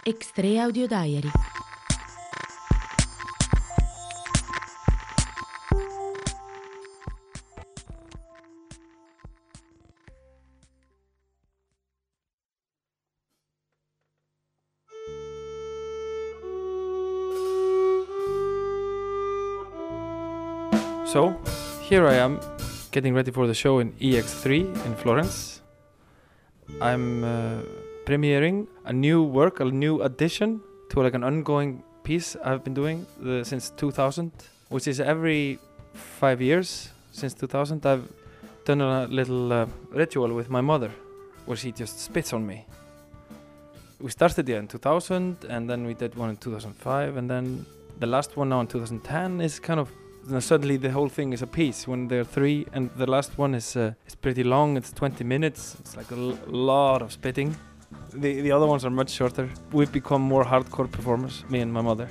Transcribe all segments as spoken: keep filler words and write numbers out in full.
X three Audio Diary. So, here I am, getting ready for the show in E X three in Florence. I'm uh, premiering a new work, a new addition to like an ongoing piece I've been doing the, since two thousand, which is every five years since two thousand I've done a little uh, ritual with my mother, where she just spits on me. We started here in two thousand, and then we did one in two thousand five, and then the last one now in two thousand ten is kind of. Then suddenly the whole thing is a piece when there are three, and the last one is uh, is pretty long. It's twenty minutes. It's like a l lot of spitting. The the other ones are much shorter. We've become more hardcore performers, me and my mother.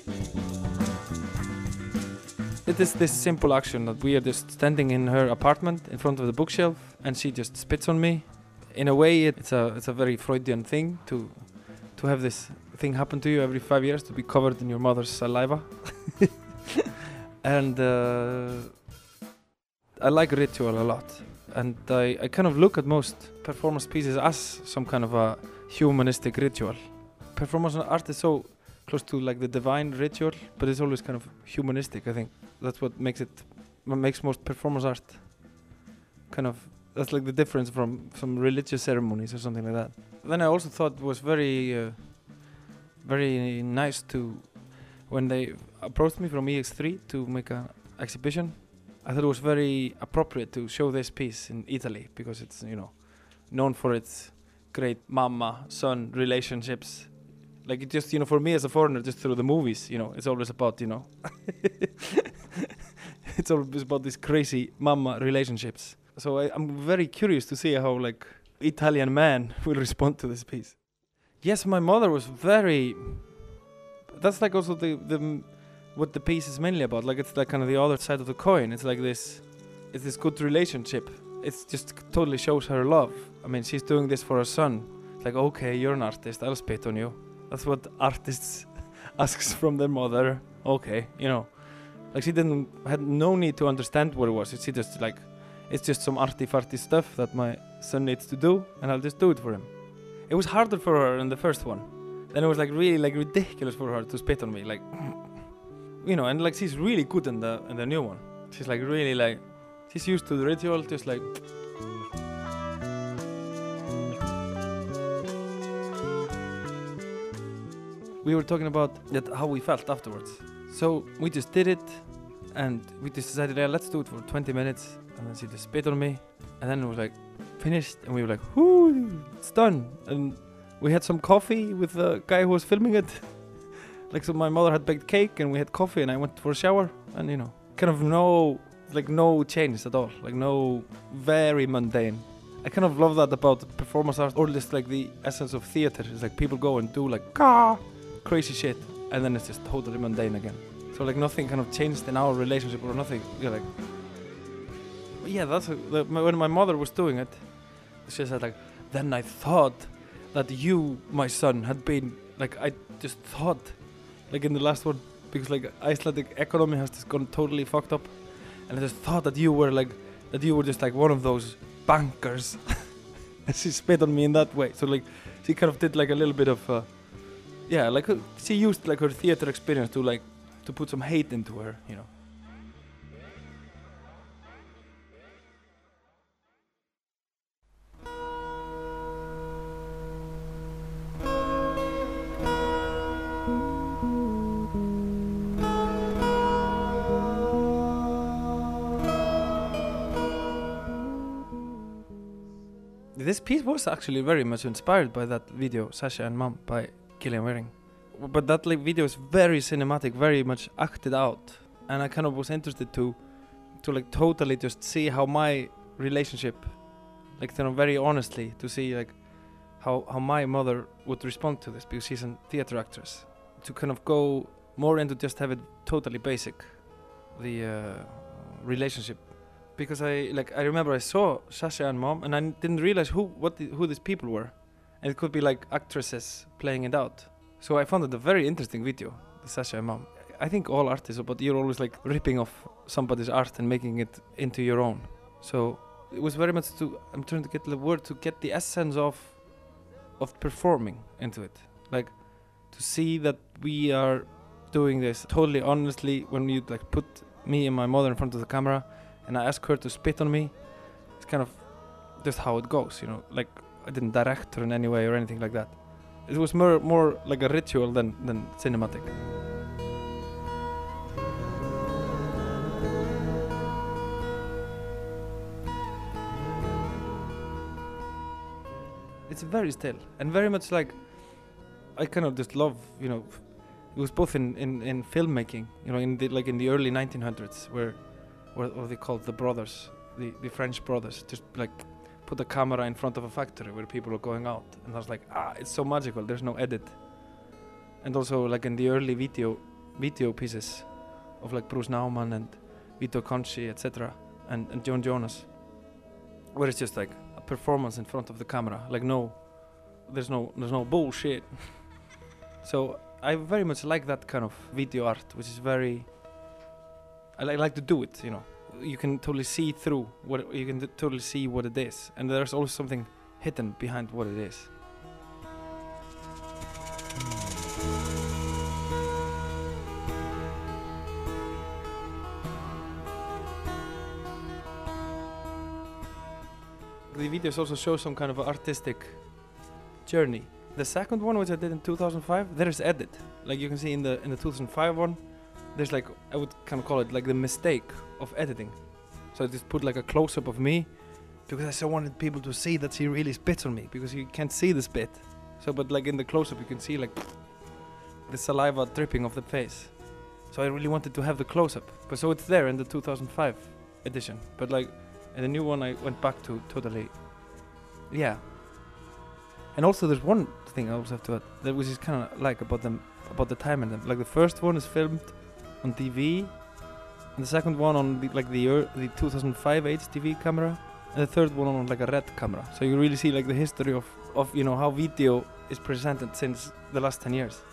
It is this simple action that we are just standing in her apartment in front of the bookshelf, and she just spits on me. In a way, it's a it's a very Freudian thing to to have this thing happen to you every five years, to be covered in your mother's saliva. And uh, I like ritual a lot, and I, I kind of look at most performance pieces as some kind of a humanistic ritual. Performance art is so close to like the divine ritual, but it's always kind of humanistic. I think that's what makes it, what makes most performance art kind of, that's like the difference from some religious ceremonies or something like that. Then I also thought it was very, uh, very nice to, when they approached me from E X three to make an exhibition, I thought it was very appropriate to show this piece in Italy, because it's, you know, known for its great mama-son relationships. Like, it just, you know, for me as a foreigner, just through the movies, you know, it's always about, you know, it's always about these crazy mama relationships. So I, I'm very curious to see how, like, Italian man will respond to this piece. Yes, my mother was very... That's like also the, the what the piece is mainly about. Like, it's like kind of the other side of the coin. It's like this, it's this good relationship. It just totally shows her love. I mean, she's doing this for her son. It's like, okay, you're an artist, I'll spit on you. That's what artists asks from their mother. Okay, you know, like she didn't had no need to understand what it was. She just like, it's just some arty-farty stuff that my son needs to do, and I'll just do it for him. It was harder for her in the first one. Then it was like really like ridiculous for her to spit on me, like, you know, and like she's really good in the in the new one. She's like really like, she's used to the ritual, just like. We were talking about that, how we felt afterwards. So we just did it, and we just decided, yeah, let's do it for twenty minutes, and then she just spit on me, and then it was like finished, and we were like, whoo, it's done. And we had some coffee with the guy who was filming it. Like, so my mother had baked cake, and we had coffee, and I went for a shower, and you know, kind of no, like no change at all, like no, very mundane. I kind of love that about performance art, or just like the essence of theater. It's like people go and do like Kah! Crazy shit, and then it's just totally mundane again. So like nothing kind of changed in our relationship or nothing. You're like, yeah, that's a, the, my, when my mother was doing it, she said like, then I thought that you, my son, had been, like, I just thought, like in the last one, because like Icelandic economy has just gone totally fucked up, and I just thought that you were like, that you were just like one of those bankers. And she spit on me in that way. So like, she kind of did like a little bit of, uh, yeah, like her, she used like her theater experience to like, to put some hate into her, you know. This piece was actually very much inspired by that video, Sasha and Mom, by Gillian Wearing. But that like video is very cinematic, very much acted out. And I kind of was interested to, to like totally just see how my relationship, like you know, very honestly, to see like how, how my mother would respond to this, because she's a theater actress. To kind of go more into just have it totally basic, the uh, relationship. Because I like I remember I saw Sasha and Mom, and I didn't realize who what the, who these people were, and it could be like actresses playing it out. So I found it a very interesting video, the Sasha Imam. I think all art is about, you're always like ripping off somebody's art and making it into your own. So it was very much to, I'm trying to get the word, to get the essence of of performing into it. Like to see that we are doing this totally honestly. When you like put me and my mother in front of the camera and I ask her to spit on me, it's kind of just how it goes, you know. Like I didn't direct her in any way or anything like that. It was more more like a ritual than than cinematic. It's very still and very much like I kind of just love, you know, it was both in, in, in filmmaking, you know, in the like in the early nineteen hundreds where where what they called the brothers, the, the French brothers, just like put a camera in front of a factory where people are going out, and I was like, ah, it's so magical, there's no edit. And also like in the early video video pieces of like Bruce Nauman and Vito Conci, et cetera, and, and Joan Jonas, where it's just like a performance in front of the camera, like no, there's no there's no bullshit. So I very much like that kind of video art, which is very, I li like to do it, you know. You can totally see through what, you can totally see what it is, and there's always something hidden behind what it is. The videos also show some kind of artistic journey. The second one, which I did in two thousand five, there is edit. Like you can see in the in the two thousand five one, there's like, I would kind of call it like the mistake of editing. So I just put like a close-up of me because I so wanted people to see that she really spits on me, because you can't see the spit. So but like in the close-up you can see like the saliva dripping off the face. So I really wanted to have the close-up. But so it's there in the two thousand five edition. But like in the new one I went back to totally, yeah. And also there's one thing I also have to add that which is kind of like about them, about the time in them. Like the first one is filmed on D V, and the second one on the, like the er the two thousand five H D V camera, and the third one on like a red camera. So you really see like the history of of you know how video is presented since the last ten years.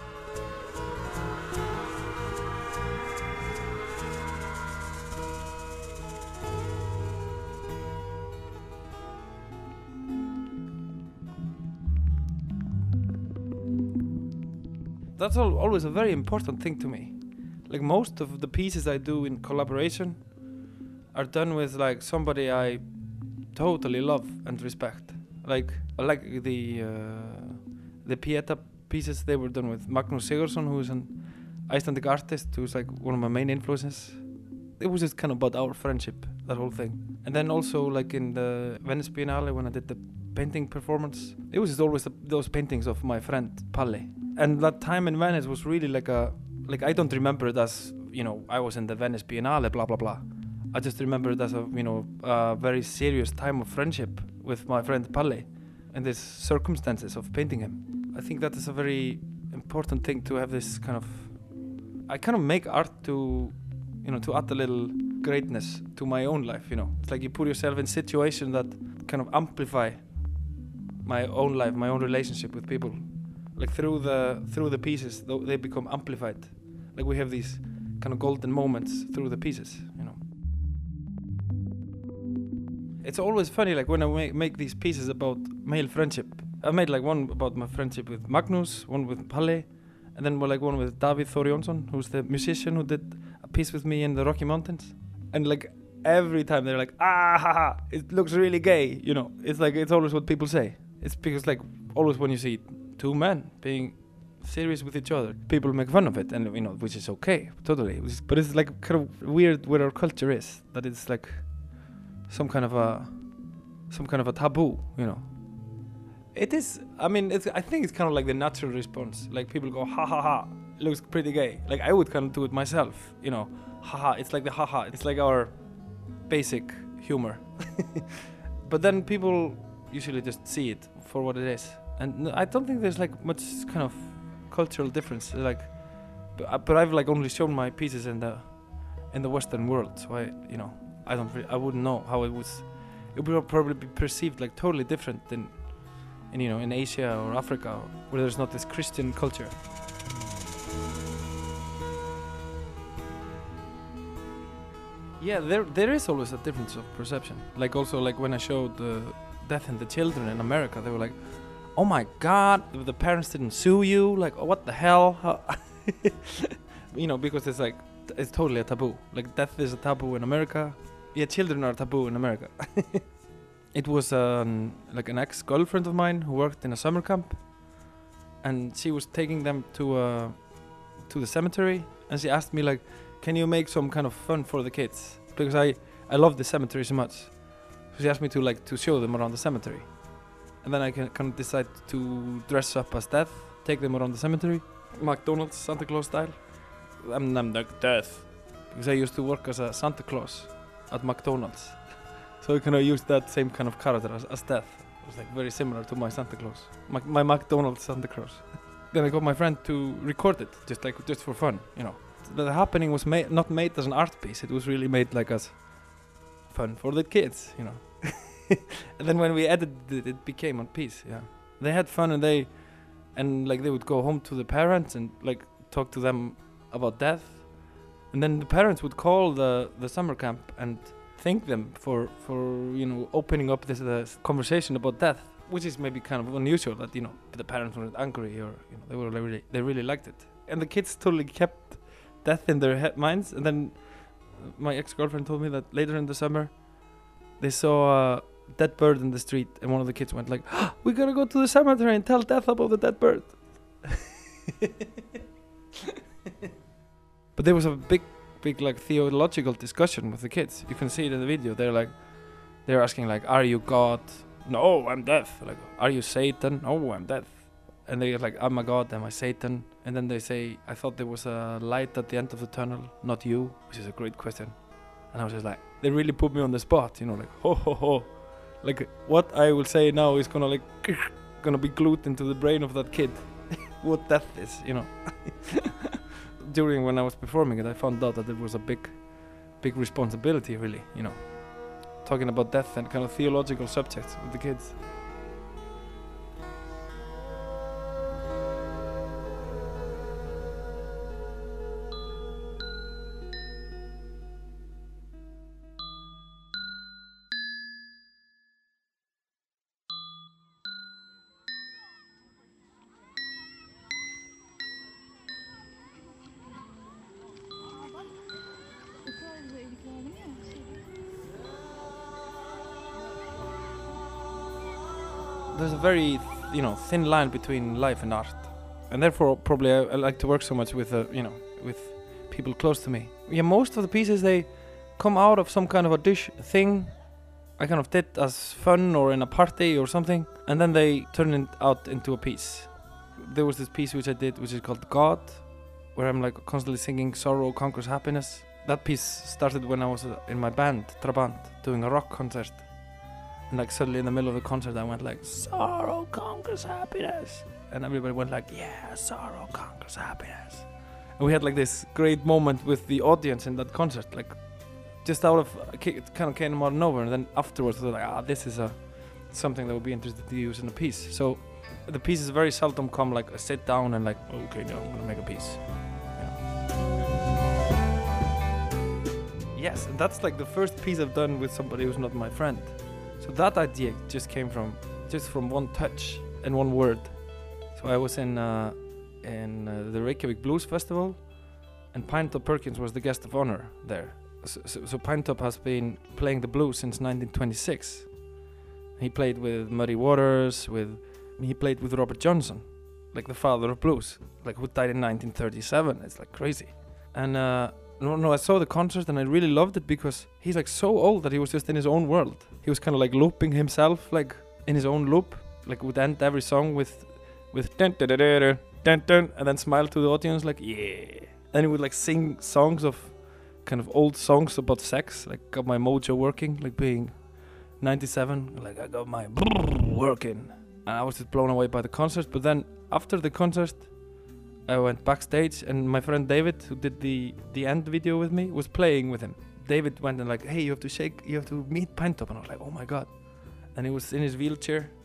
That's all, always a very important thing to me. Like most of the pieces I do in collaboration are done with like somebody I totally love and respect. Like like the uh, the Pieta pieces, they were done with Magnús Sigurðsson, who's an Icelandic artist who's like one of my main influences. It was just kind of about our friendship, that whole thing. And then also like in the Venice Biennale when I did the painting performance, it was just always the, those paintings of my friend Palle. And that time in Venice was really like a, like I don't remember it as, you know, I was in the Venice Biennale, blah, blah, blah. I just remember it as a, you know, a very serious time of friendship with my friend Palle and these circumstances of painting him. I think that is a very important thing, to have this kind of, I kind of make art to, you know, to add a little greatness to my own life, you know. It's like you put yourself in situations that kind of amplify my own life, my own relationship with people. Like through the through the pieces, they become amplified. Like we have these kind of golden moments through the pieces, you know. It's always funny, like when I make, make these pieces about male friendship. I made like one about my friendship with Magnús, one with Palle, and then like one with Davíð Þór Jónsson, who's the musician who did a piece with me in the Rocky Mountains. And like every time they're like, ah, ha, ha, it looks really gay, you know. It's like, it's always what people say. It's because like always when you see two men being serious with each other, people make fun of it, and you know, which is okay, totally. But it's like kind of weird where our culture is, that it's like some kind of a, some kind of a taboo, you know. It is. I mean, it's, I think it's kind of like the natural response. Like people go, ha ha ha, it looks pretty gay. Like I would kind of do it myself, you know. Ha ha. It's like the ha ha. It's like our basic humor. But then people usually just see it for what it is. And I don't think there's like much kind of cultural difference. Like, but, but I've like only shown my pieces in the in the Western world, so I, you know, I don't, really, I wouldn't know how it was. It would probably be perceived like totally different in in, you know, in Asia or Africa, where there's not this Christian culture. Yeah, there there is always a difference of perception. Like also like when I showed uh, Death in the Children in America, they were like, "Oh my God, the parents didn't sue you? Like, oh, what the hell?" How you know, because it's like it's totally a taboo. Like death is a taboo in America. Yeah, children are taboo in America. It was um, like an ex-girlfriend of mine who worked in a summer camp, and she was taking them to uh, to the cemetery, and she asked me like, "Can you make some kind of fun for the kids?" Because I I love the cemetery so much. So she asked me to like to show them around the cemetery, and then I can kind of decide to dress up as Death, take them around the cemetery, McDonald's Santa Claus style. I'm, I'm like Death because I used to work as a Santa Claus at McDonald's, so I kind of used that same kind of character as, as Death. It was like very similar to my Santa Claus, my, my McDonald's Santa Claus. Then I got my friend to record it, just like just for fun, you know. The happening was made not made as an art piece. It was really made like as fun for the kids, you know. And then when we edited it, it became a piece. Yeah, they had fun, and they and like they would go home to the parents and like talk to them about death, and then the parents would call the the summer camp and thank them for for you know opening up this uh, conversation about death, which is maybe kind of unusual that you know the parents weren't angry or you know they were really they really liked it, and the kids totally kept death in their he- minds. And then my ex-girlfriend told me that later in the summer they saw a dead bird in the street, and one of the kids went like, oh, "We gotta go to the cemetery and tell Death about the dead bird." But there was a big, big like theological discussion with the kids. You can see it in the video. They're like, they're asking like, "Are you God?" "No, I'm Death." Like, "Are you Satan?" "No, I'm Death." And they're like, "Am I God? Am I Satan?" And then they say, "I thought there was a light at the end of the tunnel, not you," which is a great question. And I was just like, they really put me on the spot, you know, like, ho ho ho. Like, what I will say now is gonna like, gonna be glued into the brain of that kid. What death is, you know. During when I was performing it, I found out that it was a big, big responsibility, really, you know. Talking about death and kind of theological subjects with the kids. There's a very, you know, thin line between life and art, and therefore probably I, I like to work so much with, uh, you know, with people close to me. Yeah, most of the pieces they come out of some kind of a dish thing I kind of did as fun or in a party or something, and then they turn it out into a piece. There was this piece which I did, which is called God, where I'm like constantly singing "Sorrow Conquers Happiness." That piece started when I was uh, in my band Trabant doing a rock concert. And like suddenly in the middle of the concert I went like, "Sorrow conquers happiness," and everybody went like, "Yeah, sorrow conquers happiness." And we had like this great moment with the audience in that concert, like just out of it kind of came out of nowhere. And then afterwards we were like, ah, this is a something that would be interested to use in a piece. So the pieces very seldom come like a sit down and like, okay, now I'm gonna make a piece. Yes, and that's like the first piece I've done with somebody who's not my friend. So that idea just came from just from one touch and one word. So I was in uh, in uh, the Reykjavik Blues Festival, and Pinetop Perkins was the guest of honor there. So, so, so Pinetop has been playing the blues since nineteen twenty-six. He played with Muddy Waters, with he played with Robert Johnson, like the father of blues, like who died in nineteen thirty-seven. It's like crazy. And uh, no, no, I saw the concert and I really loved it because he's like so old that he was just in his own world. He was kind of like looping himself, like in his own loop, like would end every song with, with dun dun dun dun dun dun, and then smile to the audience like yeah. Then he would like sing songs of, kind of old songs about sex, like got my mojo working, like being ninety-seven, like I got my working, and I was just blown away by the concert. But then after the concert, I went backstage, and my friend David, who did the the end video with me, was playing with him. David went and like, hey, you have to shake, you have to meet Pinetop, and I was like, oh my god. And he was in his wheelchair,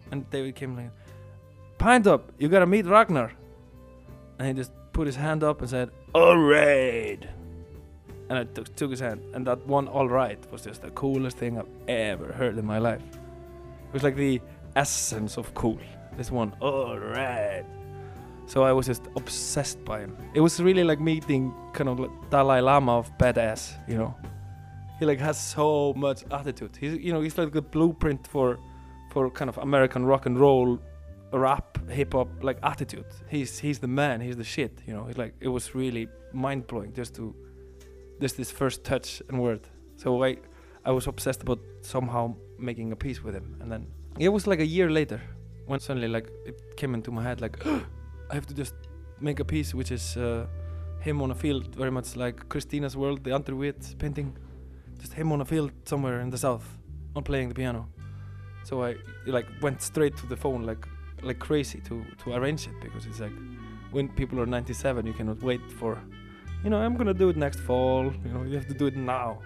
and David came like, "Pint up, you gotta meet Ragnar." And he just put his hand up and said, "All right." And I took, took his hand, and that one "all right" was just the coolest thing I've ever heard in my life. It was like the essence of cool. This one, "all right." So I was just obsessed by him. It was really like meeting kind of like Dalai Lama of badass, you know. He like has so much attitude. He's, you know, he's like the blueprint for, for kind of American rock and roll, rap, hip hop like attitude. He's he's the man. He's the shit. You know. He's like, it was really mind blowing just to, just this first touch and word. So I, I was obsessed about somehow making a piece with him, and then it was like a year later when suddenly like it came into my head like, I have to just make a piece which is uh, him on a field, very much like Christina's World, the Underwood painting. Just him on a field somewhere in the south, on playing the piano. So I like went straight to the phone like like crazy to to arrange it, because it's like when people are ninety-seven, you cannot wait for, you know, I'm gonna do it next fall. You know, you have to do it now.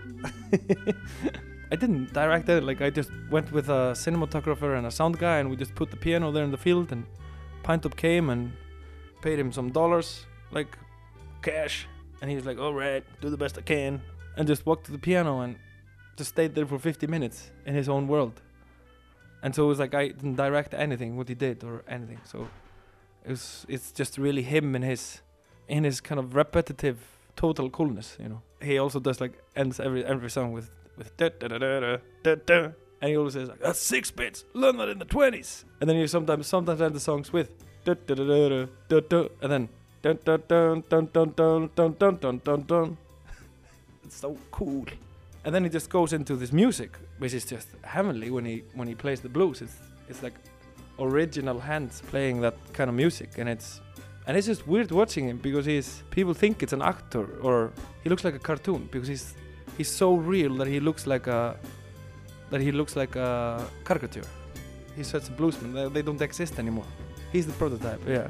I didn't direct it. Like I just went with a cinematographer and a sound guy, and we just put the piano there in the field. And Pint Up came and paid him some dollars, like cash, and he was like, "All right, do the best I can," and just walked to the piano and just stayed there for fifty minutes in his own world. And so it was like I didn't direct anything what he did or anything. So it was it's just really him in his in his kind of repetitive total coolness, you know. He also does like ends every every song with with da da da da da da, and he always says like, "That's six bits, learn that in the twenties." And then you sometimes sometimes end the songs with da da da da da da, and then dun dun dun dun dun dun dun dun dun dun dun. It's so cool. And then he just goes into this music, which is just heavenly when he when he plays the blues. It's it's like original hands playing that kind of music, and it's and it's just weird watching him, because he's people think it's an actor, or he looks like a cartoon, because he's he's so real that he looks like a that he looks like a caricature. He's such a bluesman. They, they don't exist anymore. He's the prototype. Yeah.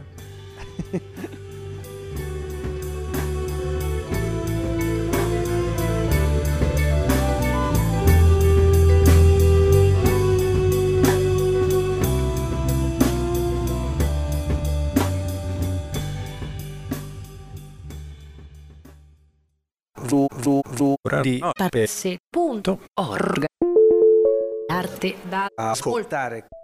Pazze punto org. Arte da ascoltare.